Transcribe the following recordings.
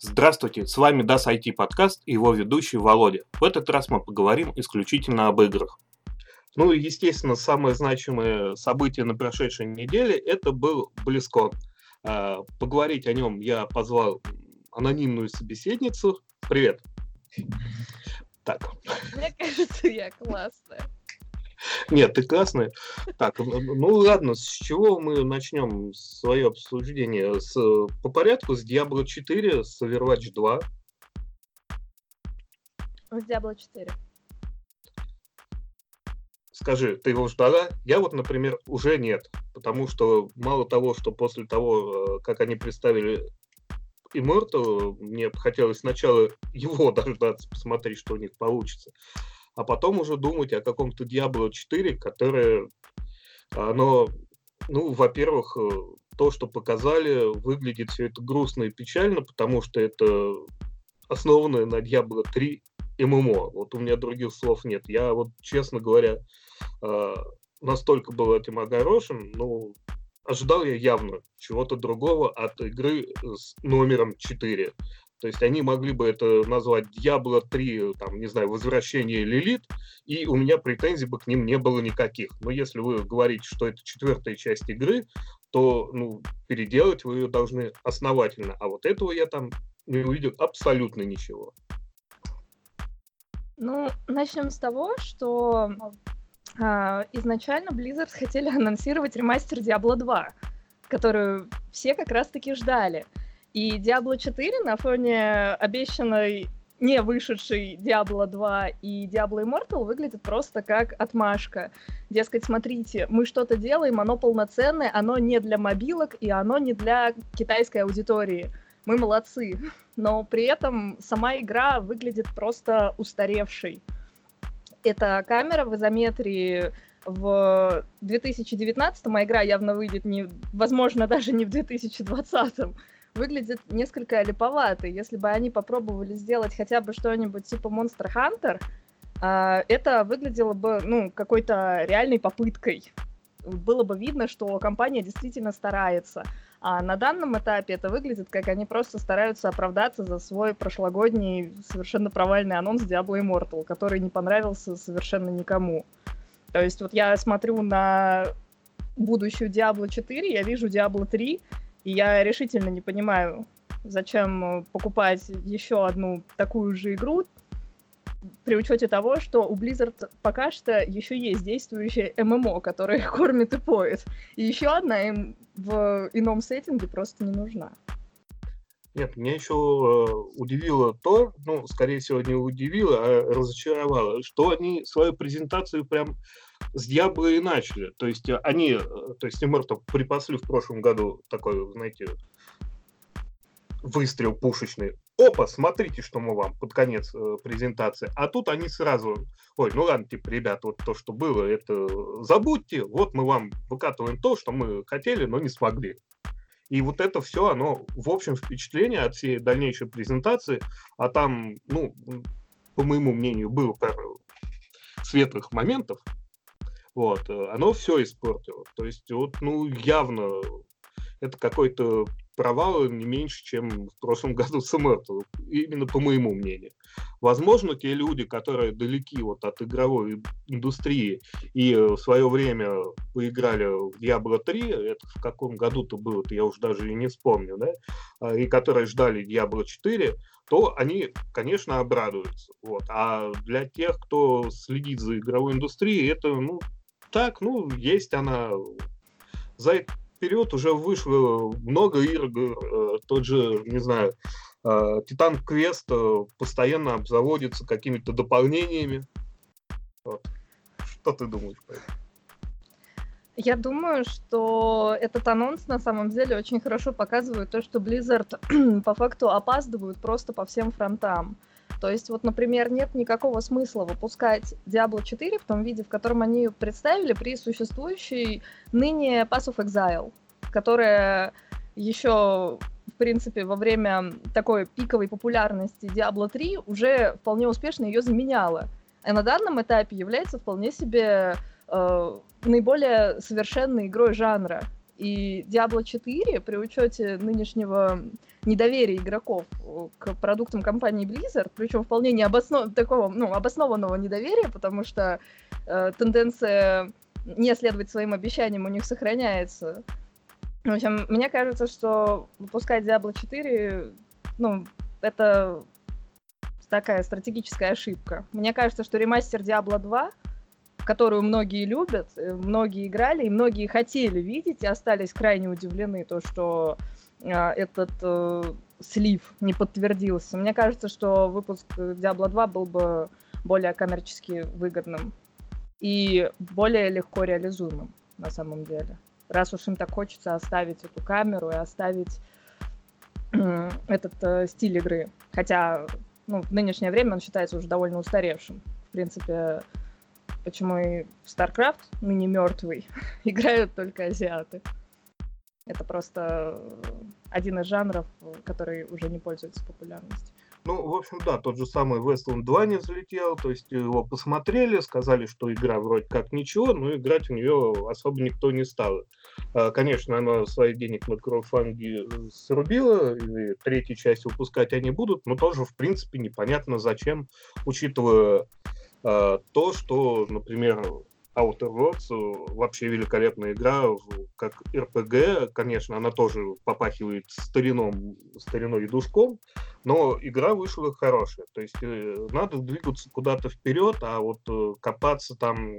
Здравствуйте, с вами DAS IT подкаст и его ведущий Володя. В этот раз мы поговорим исключительно об играх. Ну и, естественно, самое значимое событие на прошедшей неделе – это был BlizzCon. Поговорить о нем я позвал анонимную собеседницу. Привет. Так. Мне кажется, я классная. Нет, ты классная. Так, ну ладно, с чего мы начнем свое обсуждение? По порядку, с Diablo 4, с Overwatch 2. С Diablo 4. Скажи, ты его ждала? Я вот, например, уже нет. Потому что мало того, что после того, как они представили Immortal, мне хотелось сначала его дождаться, посмотреть, что у них получится. А потом уже думать о каком-то Diablo 4, которое, оно, ну, во-первых, то, что показали, выглядит все это грустно и печально, потому что это основанное на Diablo 3 ММО. Вот у меня других слов нет. Я вот, честно говоря, настолько был этим огорошен, ну, ожидал я явно чего-то другого от игры с номером 4. То есть они могли бы это назвать Diablo 3, там, не знаю, Возвращение Лилит, и у меня претензий бы к ним не было никаких. Но если вы говорите, что это четвертая часть игры, то, ну, переделать вы ее должны основательно. А вот этого я там не увидел абсолютно ничего. Ну, начнем с того, что изначально Blizzard хотели анонсировать ремастер Diablo 2, которую все как раз-таки ждали. И Diablo 4 на фоне обещанной не вышедшей Diablo 2 и Diablo Immortal выглядит просто как отмашка. Дескать, смотрите, мы что-то делаем, оно полноценное, оно не для мобилок и оно не для китайской аудитории. Мы молодцы. Но при этом сама игра выглядит просто устаревшей. Эта камера в изометрии в 2019-м, а игра явно выйдет, возможно, даже не в 2020-м, выглядит несколько липовато. Если бы они попробовали сделать хотя бы что-нибудь типа Monster Hunter, это выглядело бы, ну, какой-то реальной попыткой. Было бы видно, что компания действительно старается. А на данном этапе это выглядит, как они просто стараются оправдаться за свой прошлогодний совершенно провальный анонс Diablo Immortal, который не понравился совершенно никому. То есть вот я смотрю на будущую Diablo 4, я вижу Diablo 3, и я решительно не понимаю, зачем покупать еще одну такую же игру, при учете того, что у Blizzard пока что еще есть действующее ММО, которое кормит и поет. И еще одна им в ином сеттинге просто не нужна. Нет, меня еще удивило то, ну, скорее всего, не удивило, а разочаровало, что они свою презентацию прям с Diablo и начали. То есть они, то есть Immortal припасли в прошлом году такой, знаете, выстрел пушечный. Опа, смотрите, что мы вам под конец презентации. А тут они сразу, ой, ну ладно, типа, ребят, вот то, что было, это забудьте, вот мы вам выкатываем то, что мы хотели, но не смогли. И вот это все, оно, в общем, впечатление от всей дальнейшей презентации, а там, ну, по моему мнению, было пару светлых моментов, вот, оно все испортило. То есть, вот, ну, явно это какой-то провал не меньше, чем в прошлом году с Immortal, именно по моему мнению. Возможно, те люди, которые далеки вот от игровой индустрии и в свое время поиграли в Diablo 3, это в каком году-то было-то, я уже даже и не вспомню, да, и которые ждали Diablo 4, то они, конечно, обрадуются. Вот. А для тех, кто следит за игровой индустрией, это, ну, так, ну, есть она. За этот период уже вышло много игр, тот же, не знаю, Титан Квест постоянно обзаводится какими-то дополнениями. Вот. Что ты думаешь по этому? Я думаю, что этот анонс на самом деле очень хорошо показывает то, что Blizzard по факту опаздывают просто по всем фронтам. То есть, вот, например, нет никакого смысла выпускать Diablo 4 в том виде, в котором они ее представили при существующей ныне Path of Exile, которая еще, в принципе, во время такой пиковой популярности Diablo 3 уже вполне успешно ее заменяла. А на данном этапе является вполне себе наиболее совершенной игрой жанра. И Diablo 4 при учете нынешнего недоверия игроков к продуктам компании Blizzard, причем вполне обоснованного недоверия, потому что тенденция не следовать своим обещаниям у них сохраняется. В общем, мне кажется, что выпускать Diablo 4, это такая стратегическая ошибка. Мне кажется, что ремастер Diablo 2, которую многие любят, многие играли и многие хотели видеть и остались крайне удивлены, то, что этот слив не подтвердился. Мне кажется, что выпуск Diablo 2 был бы более коммерчески выгодным и более легко реализуемым на самом деле. Раз уж им так хочется оставить эту камеру и оставить этот стиль игры. Хотя в нынешнее время он считается уже довольно устаревшим. В принципе, почему и в StarCraft, ныне мертвый, играют только азиаты. Это просто один из жанров, который уже не пользуется популярностью. В общем, да, тот же самый Wasteland 2 не взлетел, то есть его посмотрели, сказали, что игра вроде как ничего, но играть в нее особо никто не стал. Конечно, она своих денег на краудфанде срубила, и третью часть выпускать они будут, но тоже, в принципе, непонятно зачем, учитывая то, что, например, Outer Worlds вообще великолепная игра, как РПГ, конечно, она тоже попахивает стариной и душком, но игра вышла хорошая. То есть надо двигаться куда-то вперед, а вот копаться там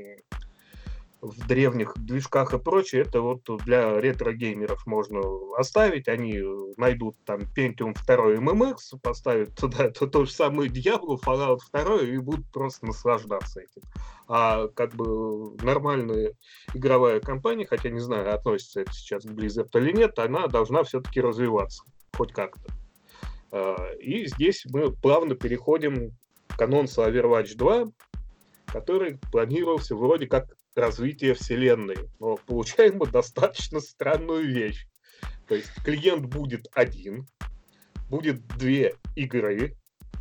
в древних движках и прочее, это вот для ретро-геймеров можно оставить. Они найдут там Pentium 2 MMX, поставят туда то же самое Diablo, Fallout 2 и будут просто наслаждаться этим. А как бы нормальная игровая компания, хотя не знаю, относится это сейчас к Blizzard или нет, она должна все-таки развиваться, хоть как-то. И здесь мы плавно переходим к анонсу Overwatch 2, который планировался вроде как развитие вселенной. Но получаем мы достаточно странную вещь. То есть клиент будет один, будет 2 игры,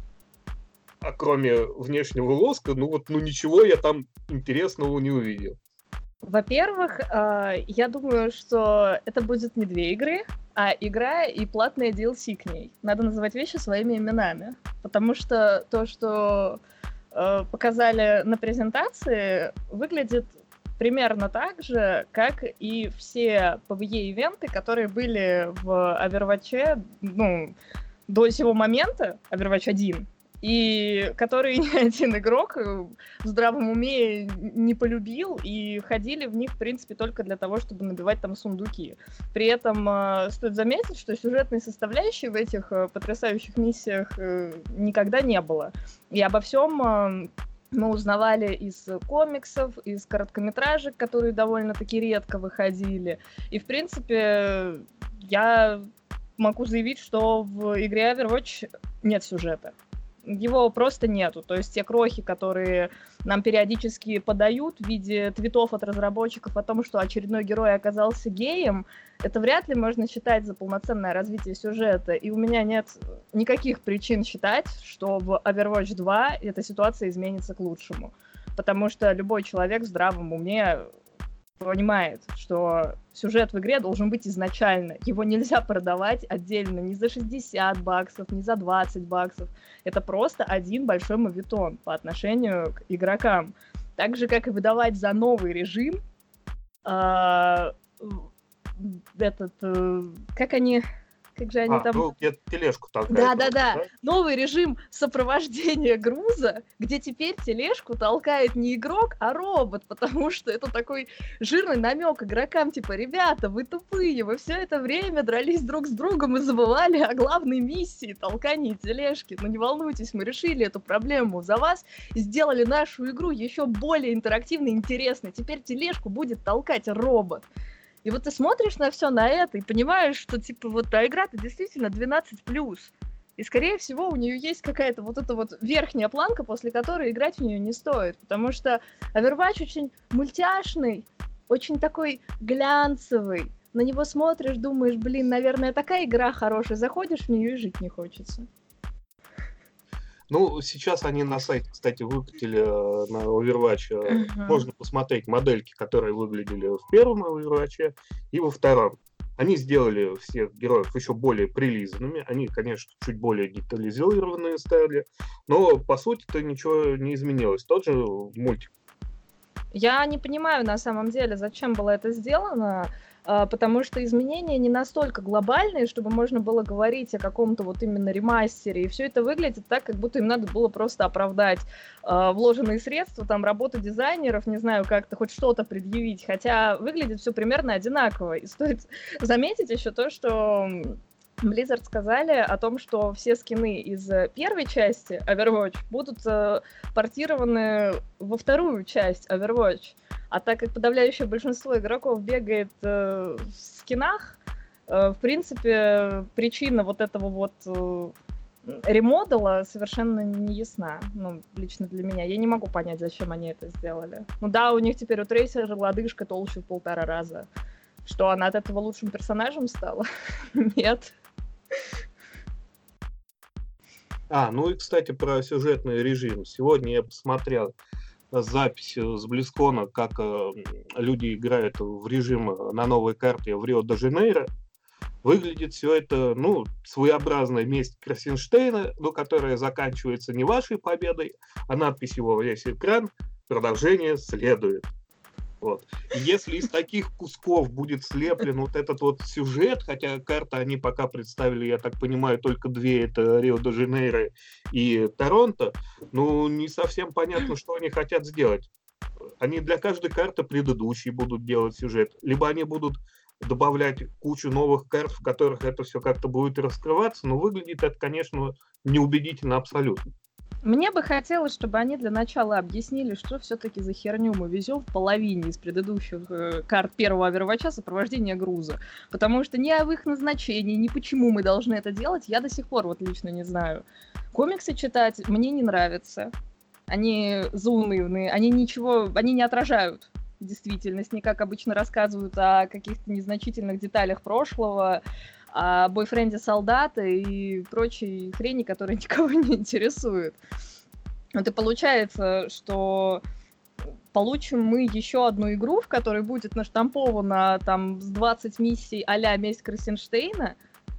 а кроме внешнего лоска, ничего я там интересного не увидел. Во-первых, я думаю, что это будет не 2 игры, а игра и платная DLC к ней. Надо называть вещи своими именами. Потому что то, что показали на презентации, выглядит примерно так же, как и все PvE-ивенты, которые были в Overwatch, до сего момента, Overwatch 1, и которые ни один игрок в здравом уме не полюбил, и ходили в них, в принципе, только для того, чтобы набивать там сундуки. При этом стоит заметить, что сюжетной составляющей в этих потрясающих миссиях никогда не было. И обо всем мы узнавали из комиксов, из короткометражек, которые довольно-таки редко выходили. И, в принципе, я могу заявить, что в игре Overwatch нет сюжета. Его просто нету. То есть те крохи, которые нам периодически подают в виде твитов от разработчиков о том, что очередной герой оказался геем, это вряд ли можно считать за полноценное развитие сюжета. И у меня нет никаких причин считать, что в Overwatch 2 эта ситуация изменится к лучшему. Потому что любой человек в здравом уме понимает, что сюжет в игре должен быть изначально. Его нельзя продавать отдельно ни за $60, ни за $20. Это просто один большой моветон по отношению к игрокам. Так же, как и выдавать за новый режим как же они там... тележку толкают. Да. Новый режим сопровождения груза, где теперь тележку толкает не игрок, а робот, потому что это такой жирный намек игрокам, типа, ребята, вы тупые, вы все это время дрались друг с другом и забывали о главной миссии толкания тележки. Но не волнуйтесь, мы решили эту проблему за вас и сделали нашу игру еще более интерактивной и интересной. Теперь тележку будет толкать робот. И вот ты смотришь на все на это и понимаешь, что типа вот игра-то действительно 12+. И, скорее всего, у нее есть какая-то вот эта вот верхняя планка, после которой играть в нее не стоит. Потому что Overwatch очень мультяшный, очень такой глянцевый. На него смотришь, думаешь, наверное, такая игра хорошая. Заходишь в нее и жить не хочется. Ну, сейчас они на сайте, кстати, выкатили на Overwatch. Мгм. Можно посмотреть модельки, которые выглядели в первом Overwatch и во втором. Они сделали всех героев еще более прилизанными. Они, конечно, чуть более детализированные стали. Но, по сути-то, ничего не изменилось. Тот же мультик. Я не понимаю, на самом деле, зачем было это сделано, потому что изменения не настолько глобальные, чтобы можно было говорить о каком-то вот именно ремастере. И все это выглядит так, как будто им надо было просто оправдать вложенные средства, там, работу дизайнеров, не знаю, как-то хоть что-то предъявить. Хотя выглядит все примерно одинаково. И стоит заметить еще то, что Blizzard сказали о том, что все скины из первой части Overwatch будут портированы во вторую часть Overwatch. А так как подавляющее большинство игроков бегает в скинах, в принципе, причина вот этого вот ремодела совершенно не ясна. Ну, лично для меня. Я не могу понять, зачем они это сделали. Ну да, у них теперь у Трейсера лодыжка толще в 1,5 раза. Что, она от этого лучшим персонажем стала? Нет. Ну и, кстати, про сюжетный режим. Сегодня я посмотрел запись с Близкона, как люди играют в режим на новой карте в Рио-де-Жанейро. Выглядит все это, своеобразная месть Красенштейна, но которая заканчивается не вашей победой, а надписью во весь экран «Продолжение следует». Вот. И если из таких кусков будет слеплен вот этот вот сюжет, хотя карты они пока представили, я так понимаю, только две, это Рио-де-Жанейро и Торонто, не совсем понятно, что они хотят сделать. Они для каждой карты предыдущей будут делать сюжет, либо они будут добавлять кучу новых карт, в которых это все как-то будет раскрываться, но выглядит это, конечно, неубедительно абсолютно. Мне бы хотелось, чтобы они для начала объяснили, что все-таки за херню мы везем в половине из предыдущих карт первого Overwatch сопровождения груза. Потому что ни об их назначении, ни почему мы должны это делать, я до сих пор вот лично не знаю. Комиксы читать мне не нравится. Они заунывные, они не отражают действительность, не как обычно рассказывают о каких-то незначительных деталях прошлого, о бойфренде солдата и прочей хрени, которая никого не интересует. Вот и получается, что получим мы еще одну игру, в которой будет наштамповано там с 20 миссий а-ля «Месть Красенштейна»,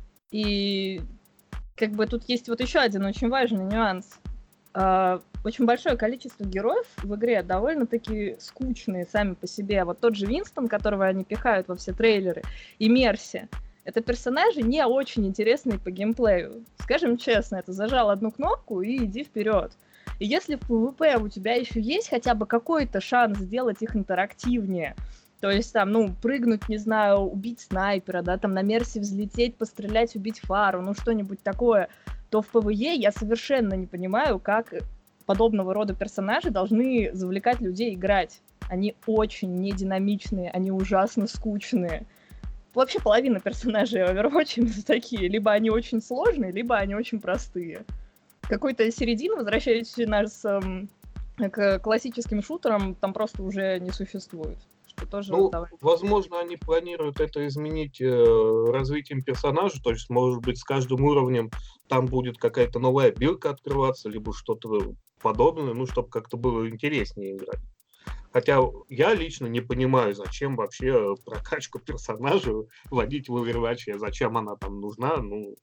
и как бы тут есть вот еще один очень важный нюанс. Очень большое количество героев в игре довольно-таки скучные сами по себе. Вот тот же Винстон, которого они пихают во все трейлеры, и Мерси. Это персонажи не очень интересные по геймплею. Скажем честно, это зажал одну кнопку и иди вперед. И если в PvP у тебя еще есть хотя бы какой-то шанс сделать их интерактивнее, то есть там, прыгнуть, не знаю, убить снайпера, да, там на Мерси взлететь, пострелять, убить фару, что-нибудь такое, то в PvE я совершенно не понимаю, как подобного рода персонажи должны завлекать людей играть. Они очень нединамичные, они ужасно скучные. Вообще половина персонажей Overwatch именно такие. Либо они очень сложные, либо они очень простые. Какой-то середины, возвращаясь нас к классическим шутерам, там просто уже не существует. Что тоже возможно, они планируют это изменить развитием персонажа, то есть, может быть, с каждым уровнем там будет какая-то новая билка открываться, либо что-то подобное, чтобы как-то было интереснее играть. Хотя я лично не понимаю, зачем вообще прокачку персонажа вводить в Overwatch, зачем она там нужна,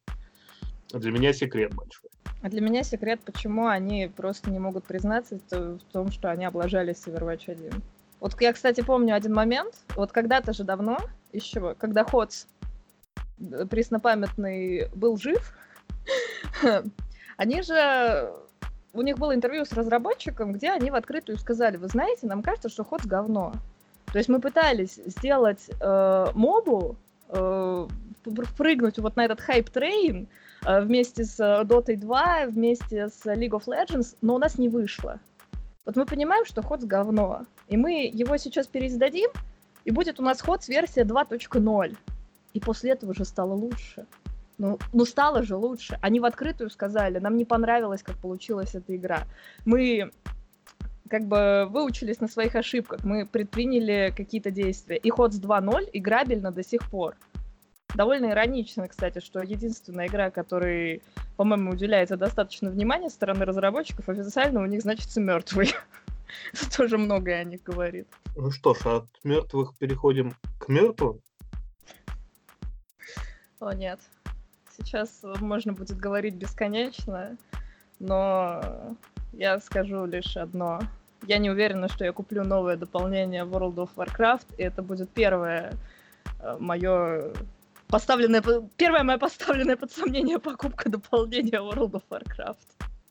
для меня секрет большой. А для меня секрет, почему они просто не могут признаться в том, что они облажались с Overwatch 1. Вот я, кстати, помню один момент, вот когда-то же давно, еще, когда Ходс преснопамятный был жив, они же... У них было интервью с разработчиком, где они в открытую сказали: вы знаете, нам кажется, что Ходс говно. То есть мы пытались сделать мобу, впрыгнуть вот на этот хайп-трейн вместе с Dota 2, вместе с League of Legends, но у нас не вышло. Вот мы понимаем, что Ходс говно, и мы его сейчас переиздадим, и будет у нас Ходс версия 2.0. И после этого же стало лучше. Стало же лучше. Они в открытую сказали: нам не понравилось, как получилась эта игра. Мы как бы выучились на своих ошибках, мы предприняли какие-то действия. И Ходс 2.0 играбельно до сих пор. Довольно иронично, кстати, что единственная игра, которой, по-моему, уделяется достаточно внимания со стороны разработчиков, официально у них значится мертвый. Это тоже многое о них говорит. Ну что ж, от мертвых переходим к мертвым. О, нет. Сейчас можно будет говорить бесконечно, но я скажу лишь одно. Я не уверена, что я куплю новое дополнение World of Warcraft, и это будет первое моя поставленная под сомнение покупка дополнения World of Warcraft.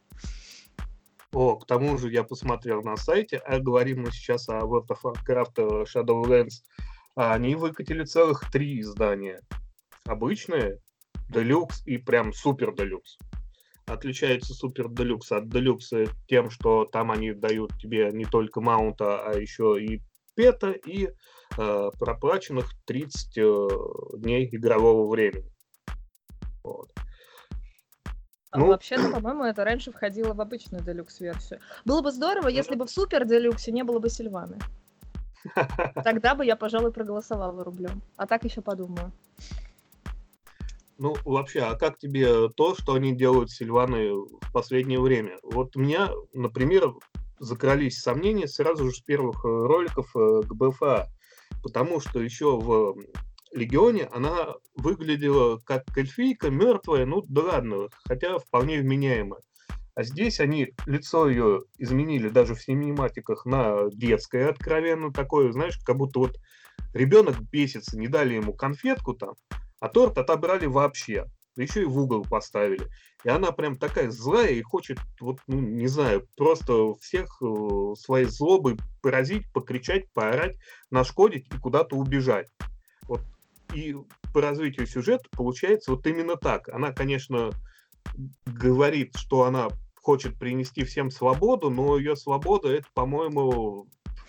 К тому же я посмотрел на сайте, а говорим мы сейчас о World of Warcraft Shadowlands. Они выкатили целых 3 издания. Обычные, Deluxe и прям Супер Deluxe. Отличается Супер Deluxe от Deluxe тем, что там они дают тебе не только маунта, а еще и пета и проплаченных 30 дней игрового времени. Вот. Вообще-то, по-моему, это раньше входило в обычную Deluxe-версию. Было бы здорово, если бы в Супер Deluxe не было бы Сильваны. Тогда бы я, пожалуй, проголосовала рублем. А так еще подумаю. Ну, вообще, а как тебе то, что они делают с Сильваной в последнее время? Вот у меня, например, закрались сомнения сразу же с первых роликов к БФА, потому что еще в Легионе она выглядела как эльфийка, мертвая, ну да ладно, хотя вполне вменяемая. А здесь они лицо ее изменили даже в синематиках на детское откровенно такое, знаешь, как будто вот ребенок бесится, не дали ему конфетку там, а торт отобрали вообще, еще и в угол поставили. И она прям такая злая и хочет, вот, ну, не знаю, просто всех своей злобой поразить, покричать, поорать, нашкодить и куда-то убежать. Вот. И по развитию сюжета получается вот именно так. Она, конечно, говорит, что она хочет принести всем свободу, но ее свобода, это, по-моему,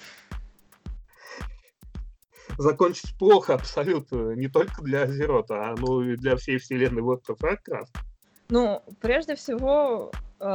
закончится плохо абсолютно, не только для Азерота, но и для всей вселенной World of Warcraft. Ну, прежде всего,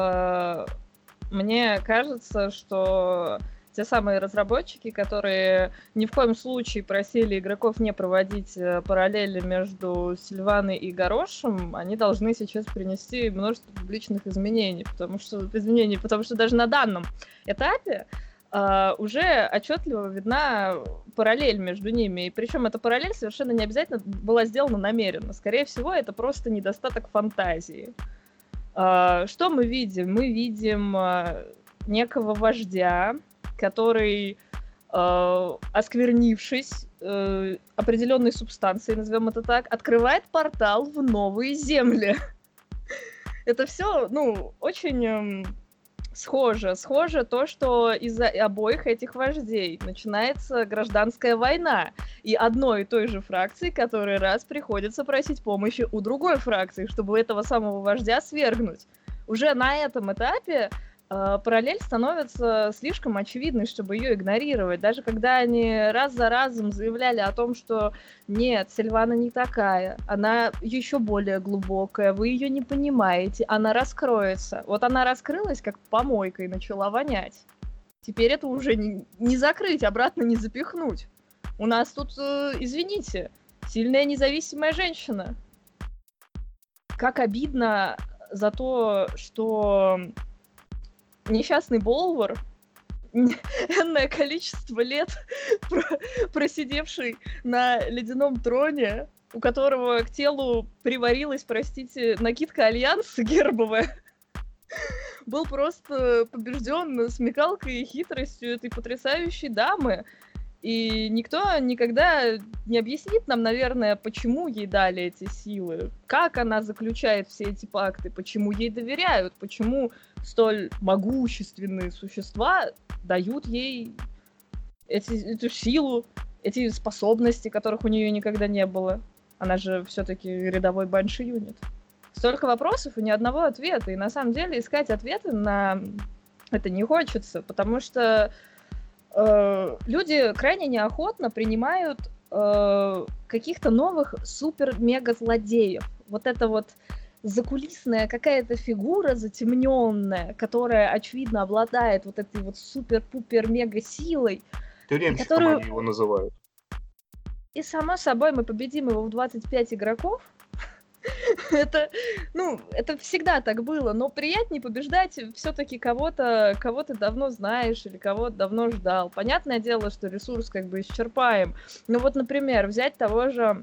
мне кажется, что те самые разработчики, которые ни в коем случае просили игроков не проводить параллели между Сильваной и Горошем, они должны сейчас принести множество публичных изменений, потому что даже на данном этапе уже отчетливо видна параллель между ними. И причем эта параллель совершенно не обязательно была сделана намеренно. Скорее всего, это просто недостаток фантазии. Что мы видим? Мы видим некого вождя, который, осквернившись определенной субстанцией, назовем это так, открывает портал в новые земли. Это все, очень схоже то, что из-за обоих этих вождей начинается гражданская война. И одной и той же фракции который раз приходится просить помощи у другой фракции, чтобы этого самого вождя свергнуть. Уже на этом этапе параллель становится слишком очевидной, чтобы ее игнорировать. Даже когда они раз за разом заявляли о том, что нет, Сильвана не такая, она еще более глубокая, вы ее не понимаете, она раскроется. Вот она раскрылась, как помойка, и начала вонять. Теперь это уже не закрыть, обратно не запихнуть. У нас тут, извините, сильная независимая женщина. Как обидно за то, что несчастный Болвар, энное количество лет просидевший на ледяном троне, у которого к телу приварилась, простите, накидка Альянса гербовая, был просто побежден смекалкой и хитростью этой потрясающей дамы. И никто никогда не объяснит нам, наверное, почему ей дали эти силы, как она заключает все эти пакты, почему ей доверяют, почему столь могущественные существа дают ей эту силу, эти способности, которых у нее никогда не было. Она же все-таки рядовой банши-юнит. Столько вопросов и ни одного ответа. И на самом деле искать ответы на это не хочется, потому что люди крайне неохотно принимают каких-то новых супер-мега-злодеев. Вот это вот закулисная какая-то фигура затемненная, которая, очевидно, обладает вот этой вот супер-пупер-мега-силой. Тюремщиком они его называют. И, само собой, мы победим его в 25 игроков. Это, это всегда так было, но приятнее побеждать все-таки кого-то ты давно знаешь или кого давно ждал. Понятное дело, что ресурс как бы исчерпаем. Ну вот, например, взять того же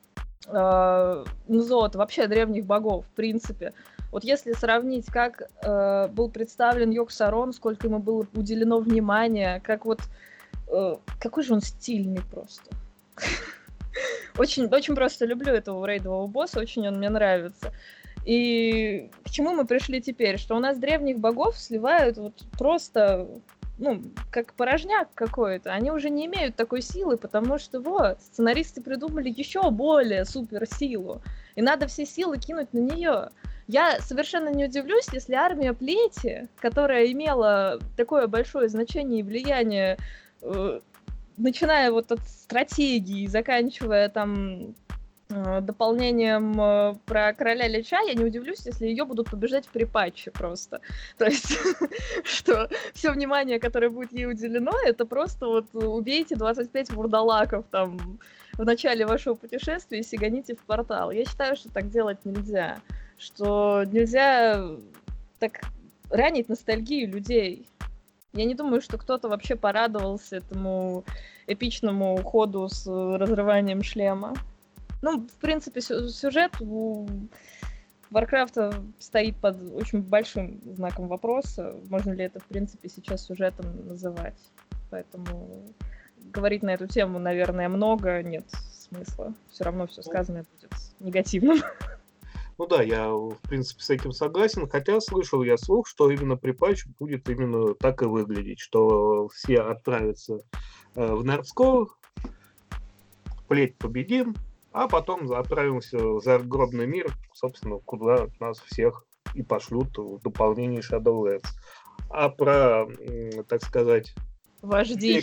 Нзот, вообще древних богов, в принципе. Вот если сравнить, как был представлен Йог-Сарон, сколько ему было уделено внимания, как вот... какой же он стильный просто. Очень, очень просто люблю этого рейдового босса, очень он мне нравится. И к чему мы пришли теперь? Что у нас древних богов сливают вот просто, как порожняк какой-то. Они уже не имеют такой силы, потому что вот, сценаристы придумали еще более суперсилу. И надо все силы кинуть на нее. Я совершенно не удивлюсь, если армия Плети, которая имела такое большое значение и влияние, начиная вот от стратегии, заканчивая там дополнением про Короля Лича, я не удивлюсь, если ее будут побеждать в припатче просто. То есть, что все внимание, которое будет ей уделено, это просто вот убейте 25 вурдалаков там в начале вашего путешествия и сиганите в портал. Я считаю, что так делать нельзя. Что нельзя так ранить ностальгию людей. Я не думаю, что кто-то вообще порадовался этому эпичному уходу с разрыванием шлема. В принципе, сюжет у Варкрафта стоит под очень большим знаком вопроса. Можно ли это, в принципе, сейчас сюжетом называть? Поэтому говорить на эту тему, наверное, много. Нет смысла. Все равно все сказанное будет негативным. Ну да, я, в принципе, с этим согласен, хотя слышал я слух, что именно припатч будет именно так и выглядеть, что все отправятся в Нордскор, Плеть победим, а потом отправимся в загробный мир, собственно, куда нас всех и пошлют в дополнение Shadowlands. А про, так сказать, людей,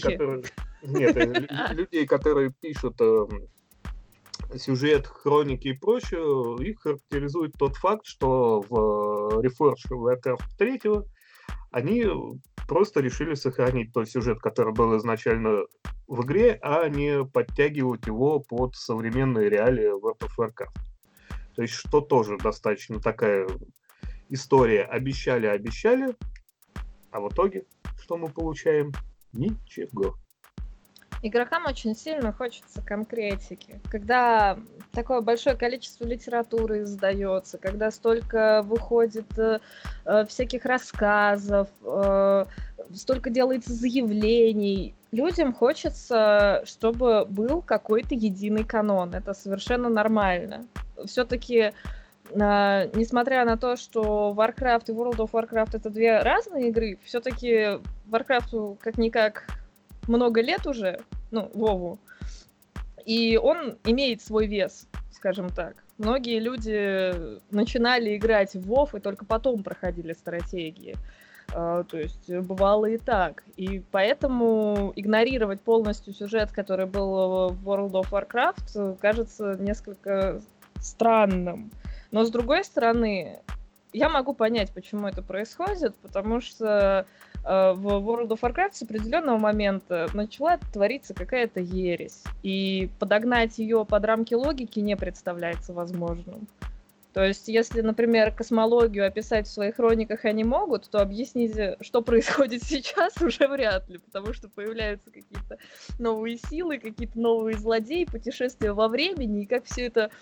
которые пишут сюжет, хроники и прочее, их характеризует тот факт, что в Reforged Warcraft 3 они просто решили сохранить тот сюжет, который был изначально в игре, а не подтягивать его под современные реалии World of Warcraft. То есть, что тоже достаточно такая история. Обещали, а в итоге что мы получаем? Ничего. Игрокам очень сильно хочется конкретики. Когда такое большое количество литературы издается, когда столько выходит всяких рассказов, столько делается заявлений, людям хочется, чтобы был какой-то единый канон. Это совершенно нормально. Все-таки, несмотря на то, что Warcraft и World of Warcraft — это две разные игры, все-таки Warcraft'у как-никак много лет уже, Вову, и он имеет свой вес, скажем так. Многие люди начинали играть в WoW и только потом проходили стратегии. То есть бывало и так. И поэтому игнорировать полностью сюжет, который был в World of Warcraft, кажется несколько странным. Но с другой стороны, я могу понять, почему это происходит, потому что в World of Warcraft с определенного момента начала твориться какая-то ересь, и подогнать ее под рамки логики не представляется возможным. То есть, если, например, космологию описать в своих хрониках они могут, то объяснить, что происходит сейчас, уже вряд ли, потому что появляются какие-то новые силы, какие-то новые злодеи, путешествия во времени, и как все это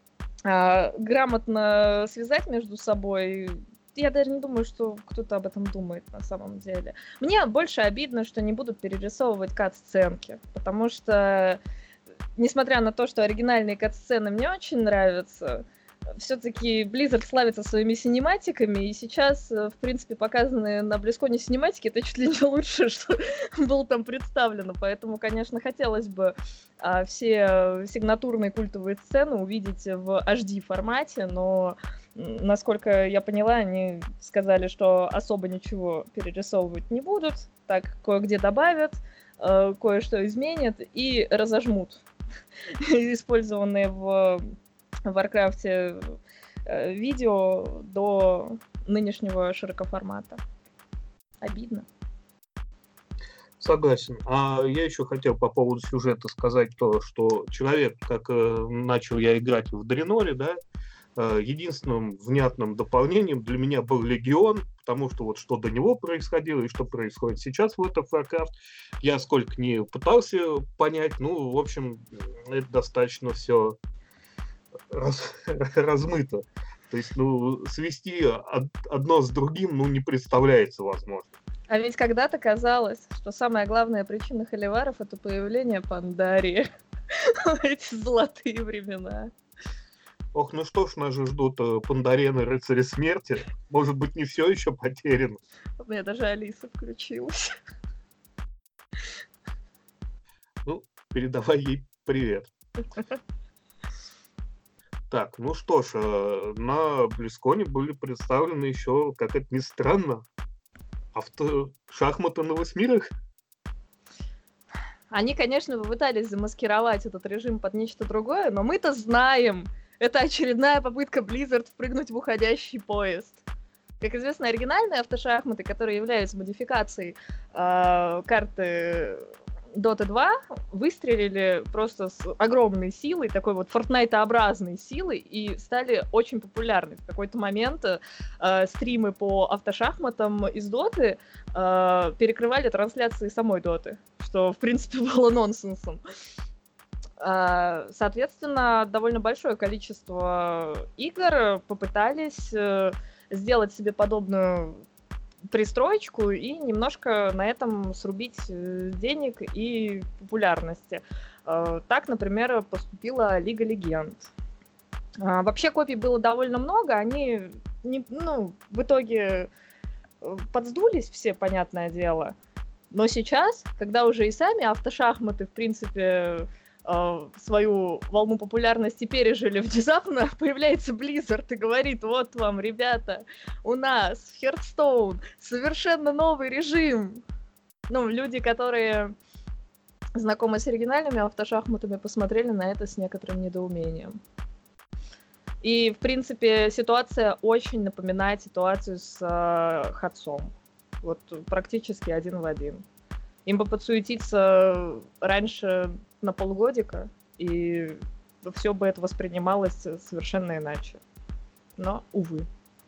грамотно связать между собой. Я даже не думаю, что кто-то об этом думает на самом деле. Мне больше обидно, что не будут перерисовывать кат-сценки, потому что, несмотря на то, что оригинальные кат-сцены мне очень нравятся, все-таки Blizzard славится своими синематиками, и сейчас, в принципе, показанные на BlizzCon синематики — это чуть ли не лучшее, что было там представлено. Поэтому, конечно, хотелось бы все сигнатурные культовые сцены увидеть в HD-формате, но, насколько я поняла, они сказали, что особо ничего перерисовывать не будут, так кое-где добавят, кое-что изменят и разожмут использованные в Варкрафте видео до нынешнего широкоформата. Обидно. Согласен. А я еще хотел по поводу сюжета сказать то, что человек, как начал я играть в Дренноре, да, единственным внятным дополнением для меня был Легион, потому что вот что до него происходило и что происходит сейчас в World of Warcraft, я сколько не пытался понять, ну, в общем, это достаточно все размыто. То есть, ну, свести одно с другим, ну, не представляется возможно. А ведь когда-то казалось, что самая главная причина холиваров — это появление Пандарии. Эти золотые времена. Ох, ну что ж, нас же ждут Пандарены, Рыцари Смерти. Может быть, не все еще потеряно. У меня даже Алиса включилась. Ну, передавай ей привет. Так, ну что ж, на BlizzCon были представлены еще, как это ни странно, шахматы на 8 Они, конечно, попытались замаскировать этот режим под нечто другое, но мы-то знаем, это очередная попытка Blizzard впрыгнуть в уходящий поезд. Как известно, оригинальные автошахматы, которые являются модификацией карты Dota 2, выстрелили просто с огромной силой, такой вот Fortnite-образной силой, и стали очень популярны. В какой-то момент стримы по автошахматам из Доты перекрывали трансляции самой Доты, что, в принципе, было нонсенсом. Соответственно, довольно большое количество игр попытались сделать себе подобную пристроечку и немножко на этом срубить денег и популярности. Так, например, поступила Лига Легенд. Вообще копий было довольно много, они в итоге подсдулись все, понятное дело. Но сейчас, когда уже и сами автошахматы, в принципе, свою волну популярности пережили, внезапно появляется Blizzard и говорит: вот вам, ребята, у нас в Hearthstone совершенно новый режим. Ну, люди, которые знакомы с оригинальными автошахматами, посмотрели на это с некоторым недоумением. И, в принципе, ситуация очень напоминает ситуацию с Хатсом. Вот практически один в один. Им бы подсуетиться раньше на полгодика, и все бы это воспринималось совершенно иначе. Но, увы.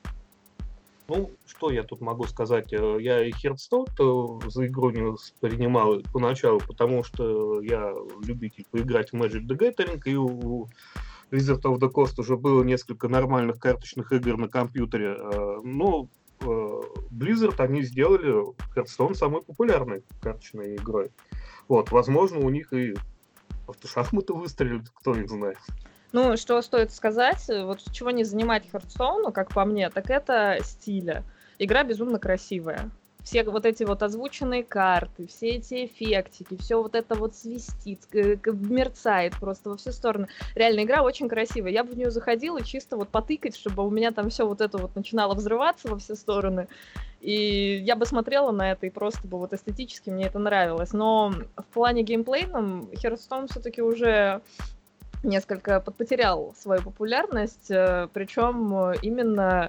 Ну, что я тут могу сказать? Я и Hearthstone за игру не воспринимал поначалу, потому что я любитель поиграть в Magic the Gathering, и у Wizard of the Coast уже было несколько нормальных карточных игр на компьютере. Но Blizzard, они сделали Hearthstone самой популярной карточной игрой. Вот, возможно, у них и автошахматы выстрелят, кто их знает. Ну, что стоит сказать, вот чего не занимать Hearthstone, как по мне, так это стиля. Игра безумно красивая. Все вот эти вот озвученные карты, все эти эффектики, все вот это вот свистит, мерцает просто во все стороны. Реально, игра очень красивая. Я бы в нее заходила чисто вот потыкать, чтобы у меня там все вот это вот начинало взрываться во все стороны. И я бы смотрела на это, и просто бы вот эстетически мне это нравилось. Но в плане геймплейном Hearthstone все-таки уже несколько потерял свою популярность, причем именно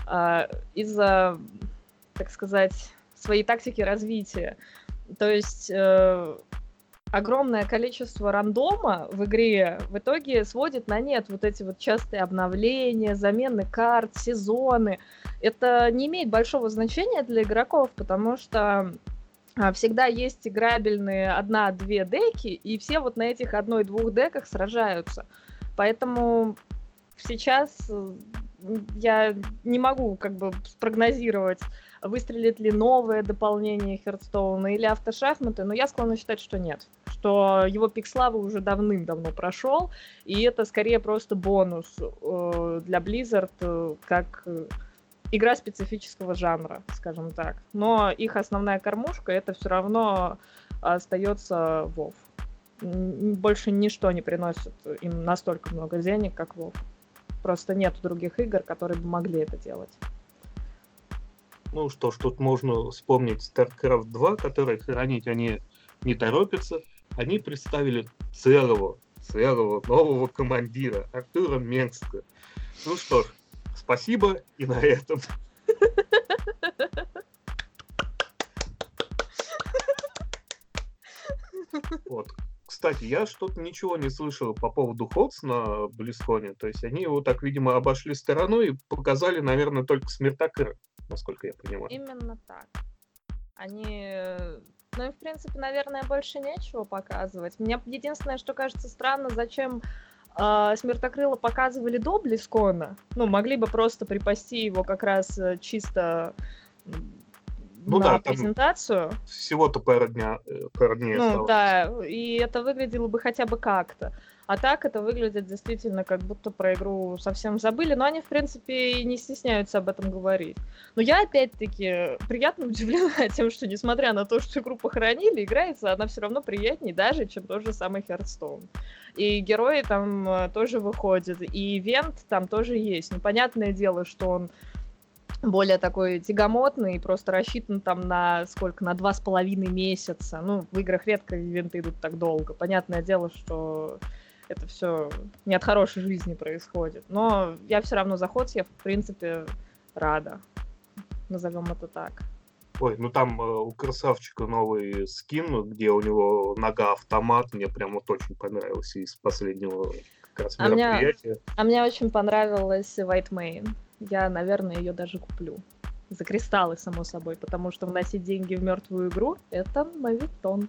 из-за, так сказать, своей тактики развития. То есть огромное количество рандома в игре в итоге сводит на нет вот эти вот частые обновления, замены карт, сезоны. Это не имеет большого значения для игроков, потому что всегда есть играбельные 1-2 деки, и все вот на этих 1-2 деках сражаются. Поэтому сейчас я не могу как бы спрогнозировать, выстрелит ли новое дополнение Hearthstone или автошахматы, но я склонна считать, что нет. Что его пик славы уже давным-давно прошел, и это скорее просто бонус для Blizzard, как игра специфического жанра, скажем так. Но их основная кормушка — это все равно остается WoW. Больше ничто не приносит им настолько много денег, как WoW. Просто нет других игр, которые бы могли это делать. Ну что ж, тут можно вспомнить StarCraft 2, который хранить они не торопятся. Они представили целого нового командира, Артура Менгска. Ну что ж, спасибо, и на этом. кстати, я что-то ничего не слышал по поводу Ходс на Близконе. То есть они его так, видимо, обошли стороной и показали, наверное, только Смертокрыл, насколько я понимаю. Именно так. Они... Ну и, в принципе, наверное, больше нечего показывать. Мне единственное, что кажется странно, зачем Смертокрыла показывали до Близкона. Ну, могли бы просто припасти его как раз чисто Ну на да, там презентацию. всего-то пару дней Ну осталось. да, и это выглядело бы хотя бы как-то. А так это выглядит действительно, как будто про игру совсем забыли, но они, в принципе, и не стесняются об этом говорить. Но я, опять-таки, приятно удивлена тем, что, несмотря на то, что игру похоронили, играется она все равно приятнее даже, чем тот же самый Hearthstone. И герои там тоже выходят, и ивент там тоже есть. Ну, понятное дело, что он более такой тягомотный, просто рассчитан там на сколько? На 2,5 месяца. Ну, в играх редко ивенты идут так долго. Понятное дело, что это все не от хорошей жизни происходит. Но я все равно за Ходс, я, в принципе, рада. Назовем это так. Ой, ну там у красавчика новый скин, где у него нога автомат. Мне прям вот очень понравился из последнего как раз мероприятия. Мне очень понравилась White Mane. Я, наверное, ее даже куплю. За кристаллы, само собой, потому что вносить деньги в мертвую игру — это моветон.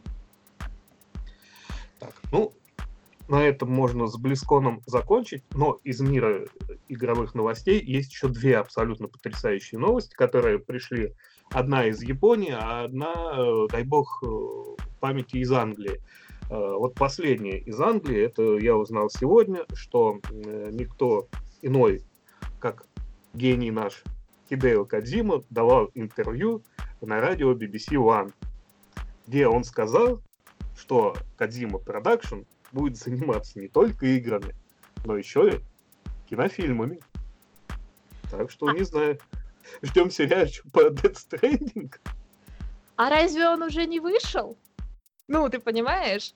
Так, ну, на этом можно с Близконом закончить, но из мира игровых новостей есть еще две абсолютно потрясающие новости, которые пришли. Одна из Японии, а одна, дай бог, памяти из Англии. Вот последняя из Англии, это я узнал сегодня, что никто иной, как гений наш Хидео Кодзима, давал интервью на радио BBC One, где он сказал, что Кодзима Продакшн будет заниматься не только играми, но еще и кинофильмами. Так что, не знаю, ждем сериальчик по Death Stranding. А разве он уже не вышел? Ну, ты понимаешь?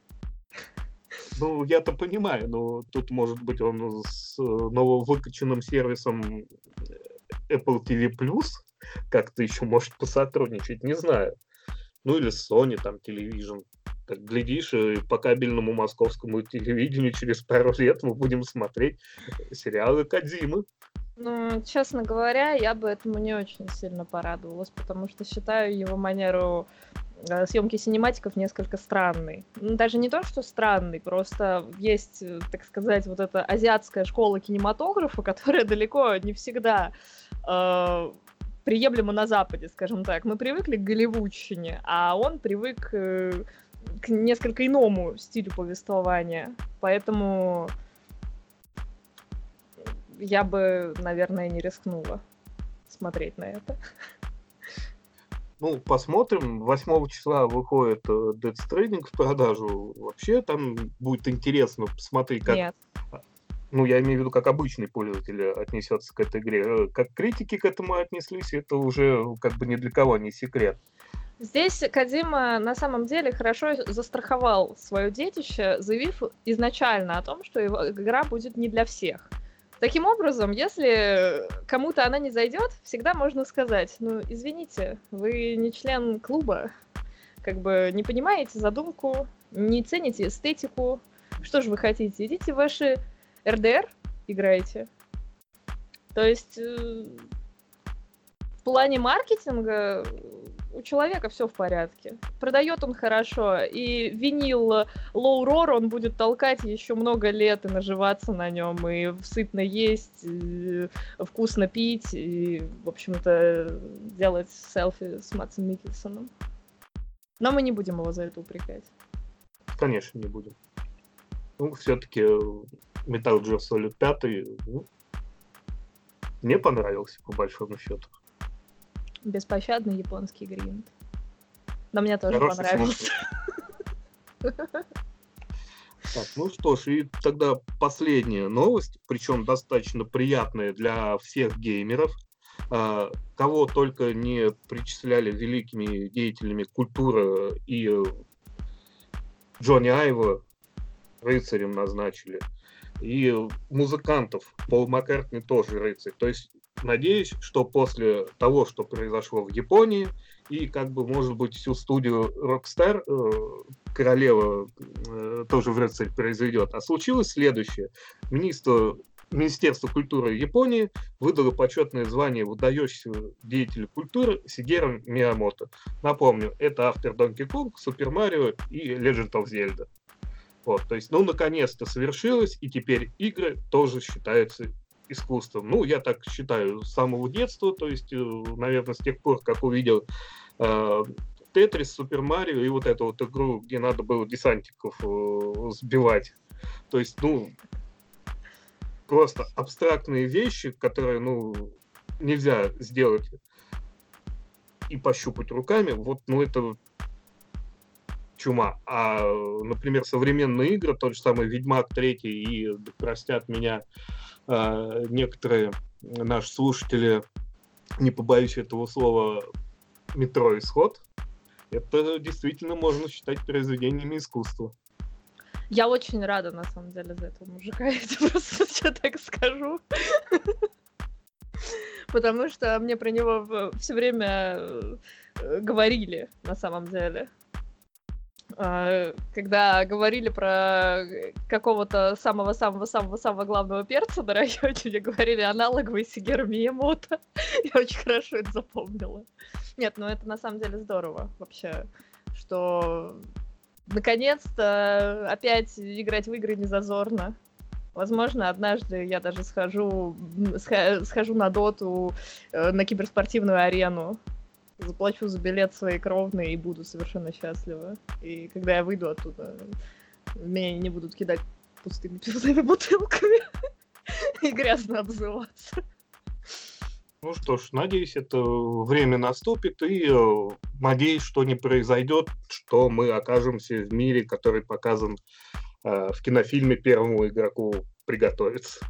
Ну, я-то понимаю, но тут, может быть, он с нововыкачанным сервисом Apple TV+, как-то еще может посотрудничать, не знаю. Ну, или с Sony, там, Television. Так, глядишь, и по кабельному московскому телевидению через пару лет мы будем смотреть сериалы Кодзимы. Ну, честно говоря, я бы этому не очень сильно порадовалась, потому что считаю его манеру съемки синематиков несколько странной. Ну, даже не то, что странный, просто есть, так сказать, вот эта азиатская школа кинематографа, которая далеко не всегда приемлема на Западе, скажем так. Мы привыкли к голливудщине, а он привык к несколько иному стилю повествования. Поэтому я бы, наверное, не рискнула смотреть на это. Ну, посмотрим. 8 числа выходит Death Stranding в продажу. Вообще там будет интересно посмотреть, как... Нет. Ну, я имею в виду, как обычный пользователь отнесется к этой игре. Как критики к этому отнеслись, это уже как бы ни для кого не секрет. Здесь Кодзима на самом деле хорошо застраховал свое детище, заявив изначально о том, что его игра будет не для всех. Таким образом, если кому-то она не зайдет, всегда можно сказать: ну, извините, вы не член клуба, как бы не понимаете задумку, не цените эстетику, что же вы хотите, идите в ваши РДР, играйте. То есть в плане маркетинга у человека все в порядке. Продает он хорошо, и винил Low Roar он будет толкать еще много лет и наживаться на нем, и сытно есть, и вкусно пить, и, в общем-то, делать селфи с Мадсом Миккельсоном. Но мы не будем его за это упрекать. Конечно, не будем. Ну, все-таки Metal Gear Solid 5 мне понравился, по большому счету. Беспощадный японский гринд. Но мне тоже Хороший понравился. Так, ну что ж, и тогда последняя новость, причем достаточно приятная для всех геймеров. Кого только не причисляли великими деятелями культуры, и Джонни Айво рыцарем назначили, и музыкантов Пол Маккартни тоже рыцарь. То есть надеюсь, что после того, что произошло в Японии, и как бы, может быть, всю студию Rockstar королева тоже в рыцарь произведет. А случилось следующее. Министерство культуры Японии выдало почетное звание выдающегося деятеля культуры Сигеру Миямото. Напомню, это автор Donkey Kong, Super Mario и Legend of Zelda. Вот, то есть, ну, наконец-то совершилось, и теперь игры тоже считаются искусством. Ну, я так считаю с самого детства, то есть, наверное, с тех пор, как увидел Тетрис, Супер Марио и вот эту вот игру, где надо было десантиков сбивать. То есть, ну, просто абстрактные вещи, которые, ну, нельзя сделать и пощупать руками, вот, ну, это чума. А, например, современные игры, тот же самый Ведьмак 3 и, да простят меня некоторые наши слушатели, не побоюсь этого слова, Метро Исход, это действительно можно считать произведениями искусства. Я очень рада, на самом деле, за этого мужика, я тебе просто все так скажу. Потому что мне про него все время говорили, на самом деле. Когда говорили про какого-то самого-самого-самого-самого главного перца на районе, мне говорили аналоговый Сигеру Миямото. Я очень хорошо это запомнила. Нет, ну это на самом деле здорово вообще, что наконец-то опять играть в игры не зазорно. Возможно, однажды я даже схожу на доту, на киберспортивную арену, заплачу за билет своей кровной и буду совершенно счастлива. И когда я выйду оттуда, меня не будут кидать пустыми пивными бутылками и грязно обзываться. Ну что ж, надеюсь, это время наступит, и надеюсь, что не произойдет, что мы окажемся в мире, который показан в кинофильме «Первому игроку приготовиться».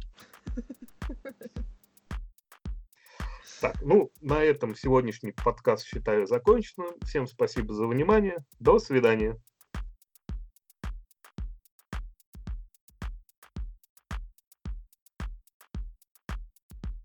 Так, ну, на этом сегодняшний подкаст считаю законченным. Всем спасибо за внимание. До свидания.